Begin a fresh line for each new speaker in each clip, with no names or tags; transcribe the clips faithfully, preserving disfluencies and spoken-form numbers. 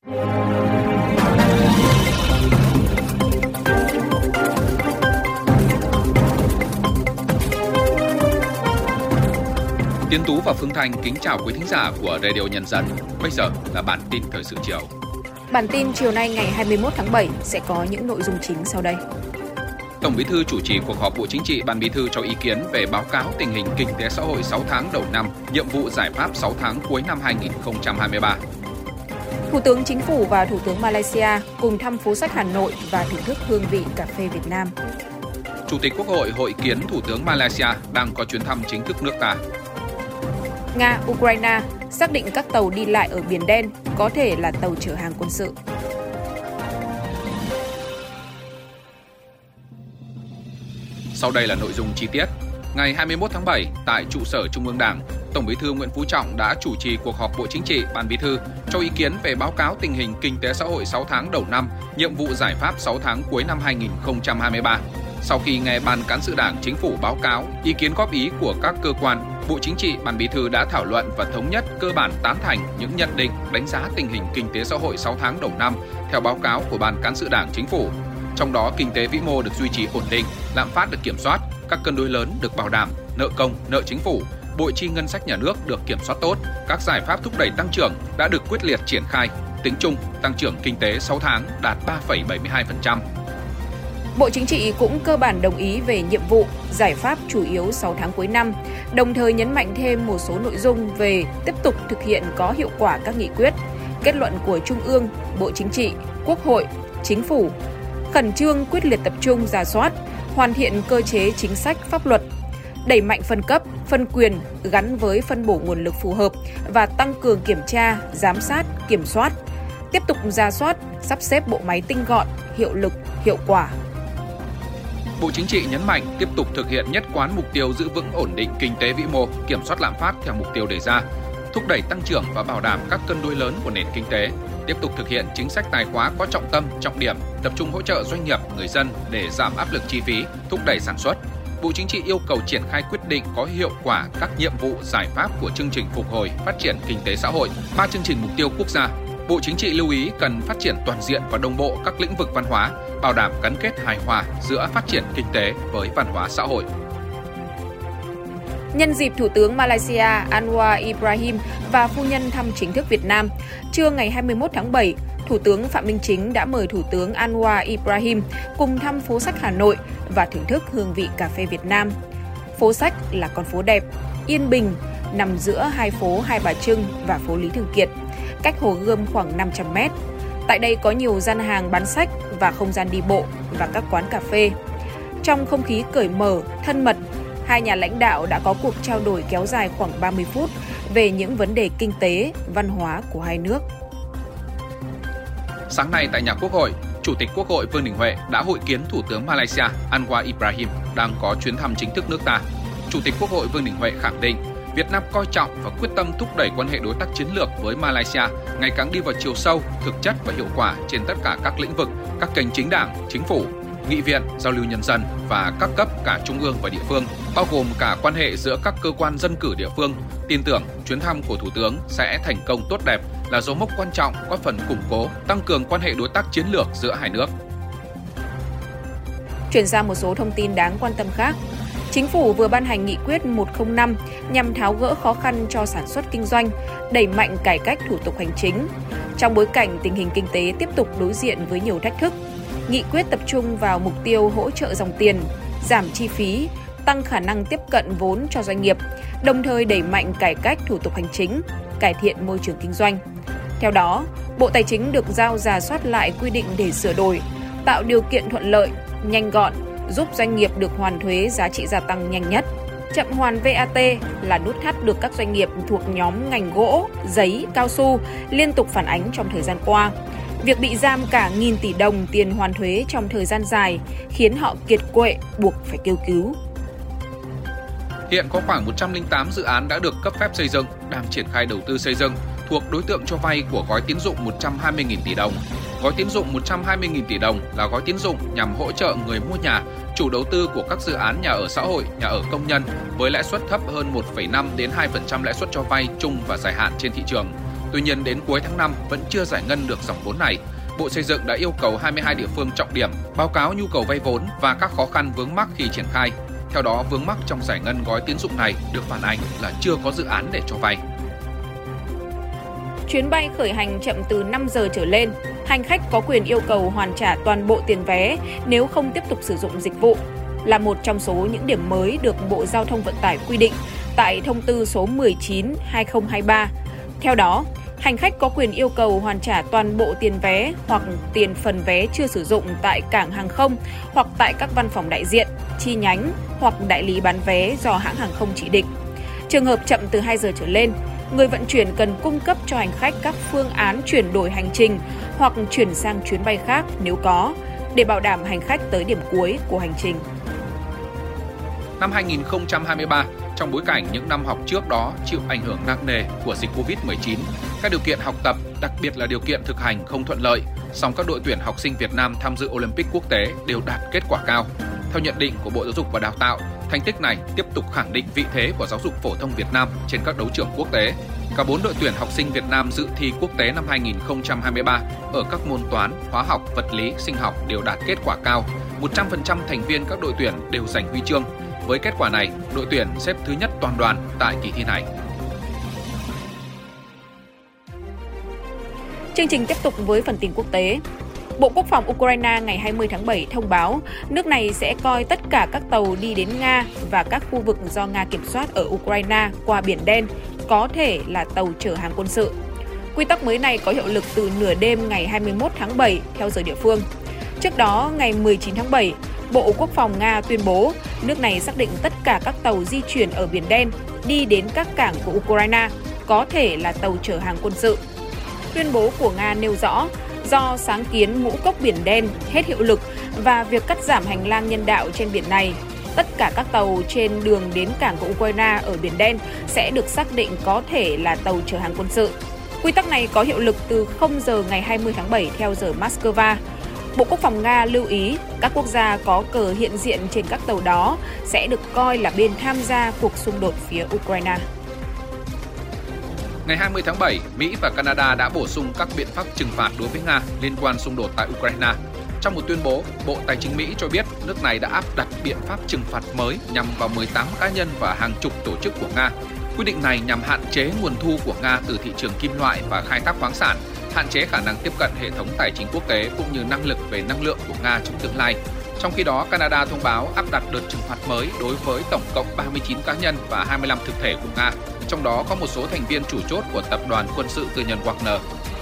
Tiến Tú và Phương Thanh kính chào quý thính giả của Radio Nhân dân. Bây giờ là bản tin thời sự chiều.
Bản tin chiều nay ngày hai mươi mốt tháng bảy sẽ có những nội dung chính sau đây.
Tổng Bí thư chủ trì cuộc họp Bộ Chính trị, Ban Bí thư cho ý kiến về báo cáo tình hình kinh tế xã hội sáu tháng đầu năm, nhiệm vụ giải pháp sáu tháng cuối năm hai nghìn không trăm hai mươi ba.
Thủ tướng Chính phủ và Thủ tướng Malaysia cùng thăm phố sách Hà Nội và thưởng thức hương vị cà phê Việt Nam.
Chủ tịch Quốc hội hội kiến Thủ tướng Malaysia đang có chuyến thăm chính thức nước ta.
Nga, Ukraine xác định các tàu đi lại ở Biển Đen có thể là tàu chở hàng quân sự.
Sau đây là nội dung chi tiết. Ngày hai mươi mốt tháng bảy, tại trụ sở Trung ương Đảng, Tổng Bí thư Nguyễn Phú Trọng đã chủ trì cuộc họp Bộ Chính trị, Ban Bí thư cho ý kiến về báo cáo tình hình kinh tế xã hội sáu tháng đầu năm, nhiệm vụ giải pháp sáu tháng cuối năm hai nghìn không trăm hai mươi ba. Sau khi nghe Ban Cán sự Đảng, Chính phủ báo cáo, ý kiến góp ý của các cơ quan, Bộ Chính trị, Ban Bí thư đã thảo luận và thống nhất cơ bản tán thành những nhận định, đánh giá tình hình kinh tế xã hội sáu tháng đầu năm theo báo cáo của Ban Cán sự Đảng, Chính phủ. Trong đó, kinh tế vĩ mô được duy trì ổn định, lạm phát được kiểm soát, các cân đối lớn được bảo đảm, nợ công, nợ chính phủ, bội chi ngân sách nhà nước được kiểm soát tốt, các giải pháp thúc đẩy tăng trưởng đã được quyết liệt triển khai. Tính chung, tăng trưởng kinh tế sáu tháng đạt ba phẩy bảy mươi hai phần trăm.
Bộ Chính trị cũng cơ bản đồng ý về nhiệm vụ, giải pháp chủ yếu sáu tháng cuối năm, đồng thời nhấn mạnh thêm một số nội dung về tiếp tục thực hiện có hiệu quả các nghị quyết, kết luận của Trung ương, Bộ Chính trị, Quốc hội, Chính phủ, khẩn trương quyết liệt tập trung rà soát, hoàn thiện cơ chế chính sách pháp luật, đẩy mạnh phân cấp, phân quyền gắn với phân bổ nguồn lực phù hợp và tăng cường kiểm tra, giám sát, kiểm soát, tiếp tục rà soát, sắp xếp bộ máy tinh gọn, hiệu lực, hiệu quả.
Bộ Chính trị nhấn mạnh tiếp tục thực hiện nhất quán mục tiêu giữ vững ổn định kinh tế vĩ mô, kiểm soát lạm phát theo mục tiêu đề ra, thúc đẩy tăng trưởng và bảo đảm các cân đối lớn của nền kinh tế, tiếp tục thực hiện chính sách tài khóa có trọng tâm, trọng điểm, tập trung hỗ trợ doanh nghiệp, người dân để giảm áp lực chi phí, thúc đẩy sản xuất. Bộ Chính trị yêu cầu triển khai quyết định có hiệu quả các nhiệm vụ, giải pháp của chương trình phục hồi, phát triển kinh tế xã hội, ba chương trình mục tiêu quốc gia. Bộ Chính trị lưu ý cần phát triển toàn diện và đồng bộ các lĩnh vực văn hóa, bảo đảm gắn kết hài hòa giữa phát triển kinh tế với văn hóa xã hội.
Nhân dịp Thủ tướng Malaysia Anwar Ibrahim và phu nhân thăm chính thức Việt Nam, trưa ngày hai mươi mốt tháng bảy, Thủ tướng Phạm Minh Chính đã mời Thủ tướng Anwar Ibrahim cùng thăm phố sách Hà Nội và thưởng thức hương vị cà phê Việt Nam. Phố sách là con phố đẹp, yên bình, nằm giữa hai phố Hai Bà Trưng và phố Lý Thường Kiệt, cách Hồ Gươm khoảng năm trăm mét. Tại đây có nhiều gian hàng bán sách và không gian đi bộ và các quán cà phê. Trong không khí cởi mở, thân mật, hai nhà lãnh đạo đã có cuộc trao đổi kéo dài khoảng ba mươi phút về những vấn đề kinh tế, văn hóa của hai nước.
Sáng nay tại nhà Quốc hội, Chủ tịch Quốc hội Vương Đình Huệ đã hội kiến Thủ tướng Malaysia Anwar Ibrahim đang có chuyến thăm chính thức nước ta. Chủ tịch Quốc hội Vương Đình Huệ khẳng định Việt Nam coi trọng và quyết tâm thúc đẩy quan hệ đối tác chiến lược với Malaysia ngày càng đi vào chiều sâu, thực chất và hiệu quả trên tất cả các lĩnh vực, các kênh chính đảng, chính phủ, nghị viện, giao lưu nhân dân và các cấp cả trung ương và địa phương, bao gồm cả quan hệ giữa các cơ quan dân cử địa phương. Tin tưởng chuyến thăm của Thủ tướng sẽ thành công tốt đẹp, là dấu mốc quan trọng góp phần củng cố, tăng cường quan hệ đối tác chiến lược giữa hai nước.
Chuyển sang một số thông tin đáng quan tâm khác. Chính phủ vừa ban hành nghị quyết một không năm nhằm tháo gỡ khó khăn cho sản xuất kinh doanh, đẩy mạnh cải cách thủ tục hành chính. Trong bối cảnh tình hình kinh tế tiếp tục đối diện với nhiều thách thức, nghị quyết tập trung vào mục tiêu hỗ trợ dòng tiền, giảm chi phí, tăng khả năng tiếp cận vốn cho doanh nghiệp, đồng thời đẩy mạnh cải cách thủ tục hành chính, cải thiện môi trường kinh doanh. Theo đó, Bộ Tài chính được giao rà soát lại quy định để sửa đổi, tạo điều kiện thuận lợi, nhanh gọn, giúp doanh nghiệp được hoàn thuế giá trị gia tăng nhanh nhất. Chậm hoàn vê a tê là nút thắt được các doanh nghiệp thuộc nhóm ngành gỗ, giấy, cao su liên tục phản ánh trong thời gian qua. Việc bị giam cả nghìn tỷ đồng tiền hoàn thuế trong thời gian dài khiến họ kiệt quệ, buộc phải kêu cứu.
Hiện có khoảng một trăm lẻ tám dự án đã được cấp phép xây dựng, đang triển khai đầu tư xây dựng, thuộc đối tượng cho vay của gói tín dụng một trăm hai mươi nghìn tỷ đồng. Gói tín dụng một trăm hai mươi nghìn tỷ đồng là gói tín dụng nhằm hỗ trợ người mua nhà, chủ đầu tư của các dự án nhà ở xã hội, nhà ở công nhân với lãi suất thấp hơn một phẩy năm đến hai phần trăm lãi suất cho vay chung và dài hạn trên thị trường. Tuy nhiên đến cuối tháng năm vẫn chưa giải ngân được dòng vốn này. Bộ Xây dựng đã yêu cầu hai mươi hai địa phương trọng điểm báo cáo nhu cầu vay vốn và các khó khăn vướng mắc khi triển khai. Theo đó, vướng mắc trong giải ngân gói tín dụng này được phản ánh là chưa có dự án để cho vay.
Chuyến bay khởi hành chậm từ năm giờ trở lên, hành khách có quyền yêu cầu hoàn trả toàn bộ tiền vé nếu không tiếp tục sử dụng dịch vụ, là một trong số những điểm mới được Bộ Giao thông Vận tải quy định tại Thông tư số mười chín trên hai nghìn không trăm hai mươi ba. Theo đó, hành khách có quyền yêu cầu hoàn trả toàn bộ tiền vé hoặc tiền phần vé chưa sử dụng tại cảng hàng không hoặc tại các văn phòng đại diện, chi nhánh hoặc đại lý bán vé do hãng hàng không chỉ định. Trường hợp chậm từ hai giờ trở lên, người vận chuyển cần cung cấp cho hành khách các phương án chuyển đổi hành trình hoặc chuyển sang chuyến bay khác nếu có, để bảo đảm hành khách tới điểm cuối của hành trình.
Năm hai nghìn không trăm hai mươi ba, trong bối cảnh những năm học trước đó chịu ảnh hưởng nặng nề của dịch covid mười chín, các điều kiện học tập, đặc biệt là điều kiện thực hành không thuận lợi, song các đội tuyển học sinh Việt Nam tham dự Olympic quốc tế đều đạt kết quả cao. Theo nhận định của Bộ Giáo dục và Đào tạo, thành tích này tiếp tục khẳng định vị thế của giáo dục phổ thông Việt Nam trên các đấu trường quốc tế. Cả bốn đội tuyển học sinh Việt Nam dự thi quốc tế năm hai nghìn không trăm hai mươi ba ở các môn toán, hóa học, vật lý, sinh học đều đạt kết quả cao. một trăm phần trăm thành viên các đội tuyển đều giành huy chương. Với kết quả này, đội tuyển xếp thứ nhất toàn đoàn tại kỳ thi này.
Chương trình tiếp tục với phần tin quốc tế. Bộ Quốc phòng Ukraine ngày hai mươi tháng bảy thông báo nước này sẽ coi tất cả các tàu đi đến Nga và các khu vực do Nga kiểm soát ở Ukraine qua Biển Đen có thể là tàu chở hàng quân sự. Quy tắc mới này có hiệu lực từ nửa đêm ngày hai mươi mốt tháng bảy theo giờ địa phương. Trước đó, ngày mười chín tháng bảy, Bộ Quốc phòng Nga tuyên bố nước này xác định tất cả các tàu di chuyển ở Biển Đen đi đến các cảng của Ukraine có thể là tàu chở hàng quân sự. Tuyên bố của Nga nêu rõ, do sáng kiến ngũ cốc Biển Đen hết hiệu lực và việc cắt giảm hành lang nhân đạo trên biển này, tất cả các tàu trên đường đến cảng của Ukraine ở Biển Đen sẽ được xác định có thể là tàu chở hàng quân sự. Quy tắc này có hiệu lực từ không giờ ngày hai mươi tháng bảy theo giờ Moscow. Bộ Quốc phòng Nga lưu ý các quốc gia có cờ hiện diện trên các tàu đó sẽ được coi là bên tham gia cuộc xung đột phía Ukraine.
Ngày hai mươi tháng bảy, Mỹ và Canada đã bổ sung các biện pháp trừng phạt đối với Nga liên quan xung đột tại Ukraine. Trong một tuyên bố, Bộ Tài chính Mỹ cho biết nước này đã áp đặt biện pháp trừng phạt mới nhằm vào mười tám cá nhân và hàng chục tổ chức của Nga. Quy định này nhằm hạn chế nguồn thu của Nga từ thị trường kim loại và khai thác khoáng sản, hạn chế khả năng tiếp cận hệ thống tài chính quốc tế cũng như năng lực về năng lượng của Nga trong tương lai. Trong khi đó, Canada thông báo áp đặt đợt trừng phạt mới đối với tổng cộng ba mươi chín cá nhân và hai mươi lăm thực thể của Nga, trong đó có một số thành viên chủ chốt của tập đoàn quân sự tư nhân Wagner.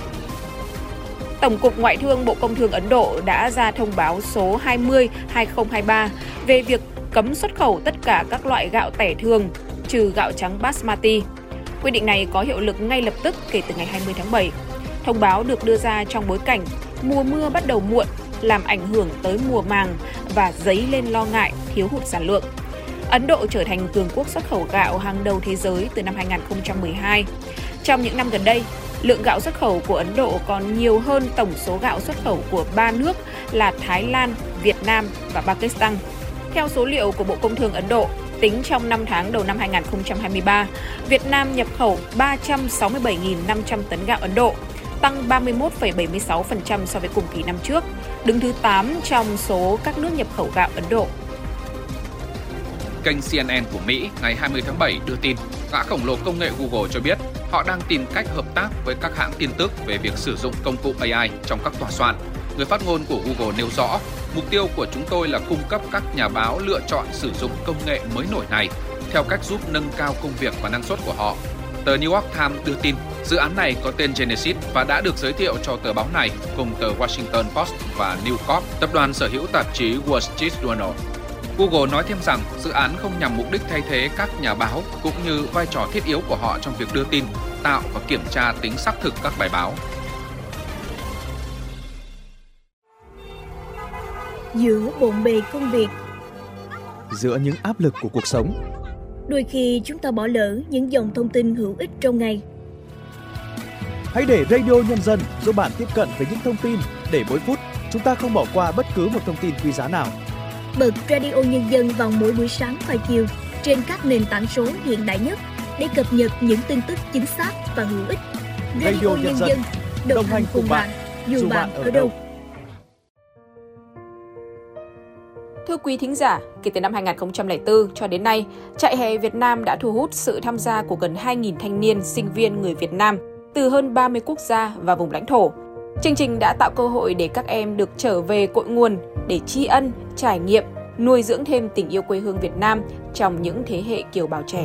Tổng cục Ngoại thương Bộ Công thương Ấn Độ đã ra thông báo số hai mươi trên hai nghìn không trăm hai mươi ba về việc cấm xuất khẩu tất cả các loại gạo tẻ thường, trừ gạo trắng Basmati. Quy định này có hiệu lực ngay lập tức kể từ ngày hai mươi tháng bảy. Thông báo được đưa ra trong bối cảnh mùa mưa bắt đầu muộn, làm ảnh hưởng tới mùa màng và dấy lên lo ngại thiếu hụt sản lượng. Ấn Độ trở thành cường quốc xuất khẩu gạo hàng đầu thế giới từ năm hai nghìn không trăm mười hai. Trong những năm gần đây, lượng gạo xuất khẩu của Ấn Độ còn nhiều hơn tổng số gạo xuất khẩu của ba nước là Thái Lan, Việt Nam và Pakistan. Theo số liệu của Bộ Công thương Ấn Độ, tính trong năm tháng đầu năm hai nghìn không trăm hai mươi ba, Việt Nam nhập khẩu ba trăm sáu mươi bảy nghìn năm trăm tấn gạo Ấn Độ, tăng ba mươi mốt phẩy bảy mươi sáu phần trăm so với cùng kỳ năm trước, đứng thứ tám trong số các nước nhập khẩu gạo Ấn Độ.
Kênh C N N của Mỹ ngày hai mươi tháng bảy đưa tin, gã khổng lồ công nghệ Google cho biết họ đang tìm cách hợp tác với các hãng tin tức về việc sử dụng công cụ A I trong các tòa soạn. Người phát ngôn của Google nêu rõ, mục tiêu của chúng tôi là cung cấp các nhà báo lựa chọn sử dụng công nghệ mới nổi này theo cách giúp nâng cao công việc và năng suất của họ. Tờ New York Times đưa tin, dự án này có tên Genesis và đã được giới thiệu cho tờ báo này cùng tờ Washington Post và News Corp, tập đoàn sở hữu tạp chí Wall Street Journal. Google nói thêm rằng dự án không nhằm mục đích thay thế các nhà báo cũng như vai trò thiết yếu của họ trong việc đưa tin, tạo và kiểm tra tính xác thực các bài báo.
Giữa bộn bề công việc,
giữa những áp lực của cuộc sống,
đôi khi chúng ta bỏ lỡ những dòng thông tin hữu ích trong ngày.
Hãy để Radio Nhân dân giúp bạn tiếp cận với những thông tin để mỗi phút chúng ta không bỏ qua bất cứ một thông tin quý giá nào.
Bật Radio Nhân dân vào mỗi buổi sáng và chiều trên các nền tảng số hiện đại nhất để cập nhật những tin tức chính xác và hữu ích.
Radio Nhân dân, đồng hành cùng bạn, dù bạn ở đâu.
Thưa quý thính giả, kể từ năm hai không không bốn cho đến nay, Trại hè Việt Nam đã thu hút sự tham gia của gần hai nghìn thanh niên, sinh viên người Việt Nam từ hơn ba mươi quốc gia và vùng lãnh thổ. Chương trình đã tạo cơ hội để các em được trở về cội nguồn, để tri ân, trải nghiệm, nuôi dưỡng thêm tình yêu quê hương Việt Nam trong những thế hệ kiều bào trẻ.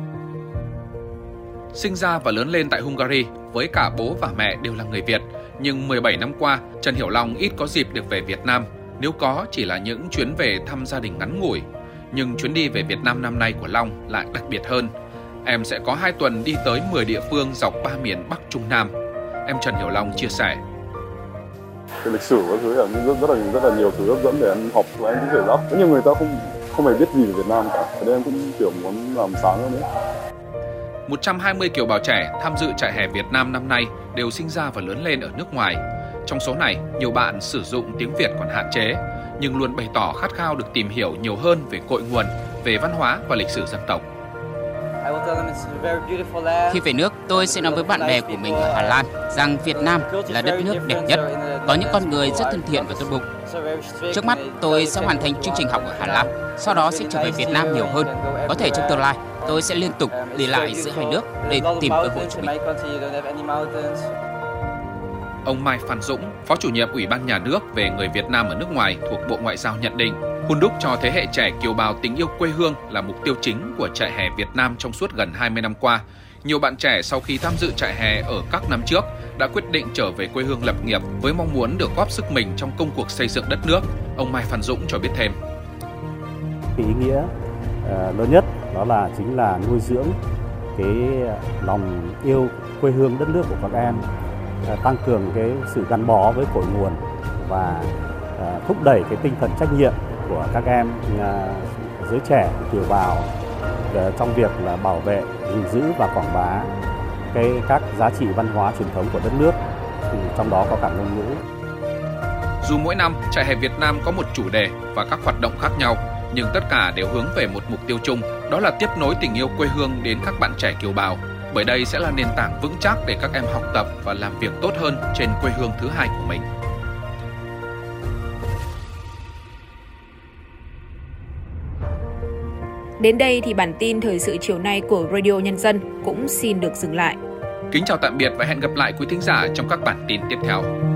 Sinh ra và lớn lên tại Hungary, với cả bố và mẹ đều là người Việt, nhưng mười bảy năm qua, Trần Hiểu Long ít có dịp được về Việt Nam, nếu có chỉ là những chuyến về thăm gia đình ngắn ngủi. Nhưng chuyến đi về Việt Nam năm nay của Long lại đặc biệt hơn. Em sẽ có hai tuần đi tới mười địa phương dọc ba miền Bắc Trung Nam. Em Trần Hiểu Long chia sẻ.
Cái lịch sử các thứ là rất rất là rất là nhiều thứ hấp dẫn để em học và em cũng thể rất nhiều người ta không không hề biết gì về Việt Nam cả. Thế nên em cũng kiểu muốn làm sáng hơn nữa.
một trăm hai mươi kiều bào trẻ tham dự Trại hè Việt Nam năm nay đều sinh ra và lớn lên ở nước ngoài. Trong số này, nhiều bạn sử dụng tiếng Việt còn hạn chế, nhưng luôn bày tỏ khát khao được tìm hiểu nhiều hơn về cội nguồn, về văn hóa và lịch sử dân tộc.
Khi về nước, tôi sẽ nói với bạn bè của mình ở Hà Lan rằng Việt Nam là đất nước đẹp nhất, có những con người rất thân thiện và tốt bụng. Trước mắt, tôi sẽ hoàn thành chương trình học ở Hà Lan, sau đó sẽ trở về Việt Nam nhiều hơn. Có thể trong tương lai, tôi sẽ liên tục đi lại giữa hai nước để tìm cơ hội cho mình.
Ông Mai Phan Dũng, Phó chủ nhiệm Ủy ban Nhà nước về người Việt Nam ở nước ngoài thuộc Bộ Ngoại giao nhận định, hun đúc cho thế hệ trẻ kiều bào tình yêu quê hương là mục tiêu chính của Trại hè Việt Nam trong suốt gần hai mươi năm qua. Nhiều bạn trẻ sau khi tham dự trại hè ở các năm trước đã quyết định trở về quê hương lập nghiệp với mong muốn được góp sức mình trong công cuộc xây dựng đất nước. Ông Mai Phan Dũng cho biết thêm.
Ý nghĩa uh, lớn nhất đó là chính là nuôi dưỡng cái lòng yêu quê hương đất nước của các em, uh, tăng cường cái sự gắn bó với cội nguồn và uh, thúc đẩy cái tinh thần trách nhiệm của các em uh, giới trẻ kiều bào uh, trong việc là bảo vệ, gìn giữ và quảng bá cái các giá trị văn hóa truyền thống của đất nước, trong đó có cả ngôn ngữ.
Dù mỗi năm Trại hè Việt Nam có một chủ đề và các hoạt động khác nhau, nhưng tất cả đều hướng về một mục tiêu chung, đó là tiếp nối tình yêu quê hương đến các bạn trẻ kiều bào. Bởi đây sẽ là nền tảng vững chắc để các em học tập và làm việc tốt hơn trên quê hương thứ hai của mình.
Đến đây thì bản tin thời sự chiều nay của Radio Nhân dân cũng xin được dừng lại.
Kính chào tạm biệt và hẹn gặp lại quý thính giả trong các bản tin tiếp theo.